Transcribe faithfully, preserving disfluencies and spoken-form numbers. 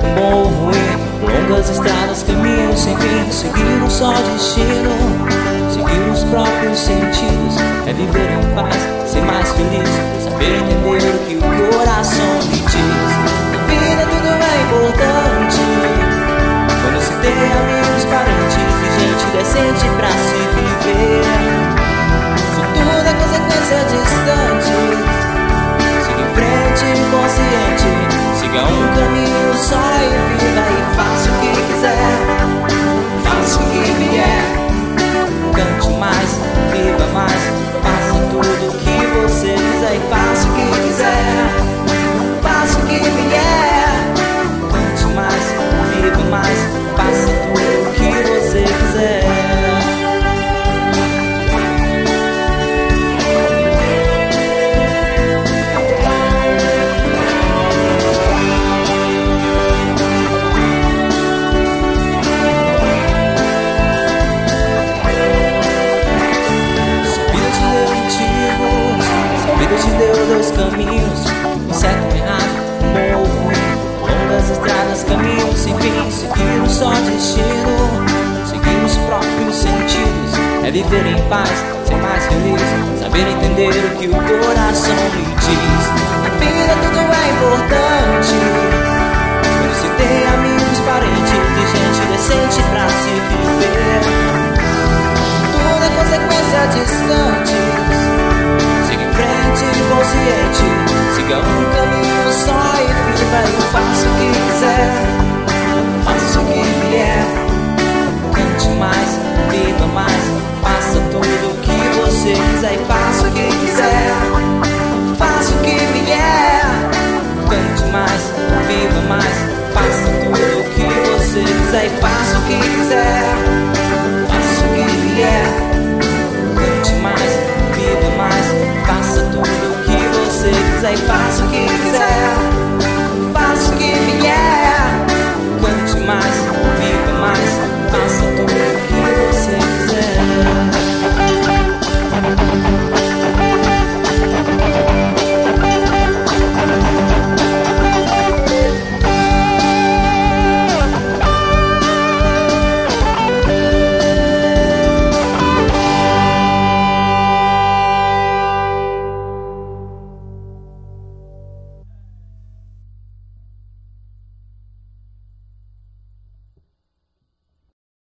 um bom ou ruim. Longas estradas, caminhos sem fim. Seguir um só destino, seguir os próprios sentidos. É viver em paz, ser mais feliz, saber entender o que o coração lhe diz. Na vida tudo é importante, quando se tem amigos, parentes e gente decente pra se viver. São tudo é consequência distante. Siga em frente, consciente, siga um caminho só e viva e faça o que quiser, faça o que vier. Cante mais, viva mais, faça tudo o que você quiser e faça o que quiser, faça o que vier. Cante mais, viva mais, faça tudo o que você quiser. Te deu dois caminhos, um certo e um errado, um bom ou ruim. Longas estradas, caminhos sem fim. Seguir um só destino, seguir os próprios sentidos. É viver em paz, ser mais feliz, saber entender o que o coração lhe diz. Na vida tudo é importante, quando se tem amigos, parentes e gente decente pra se viver. Tudo é consequência distante. Siga em frente, consciente, siga um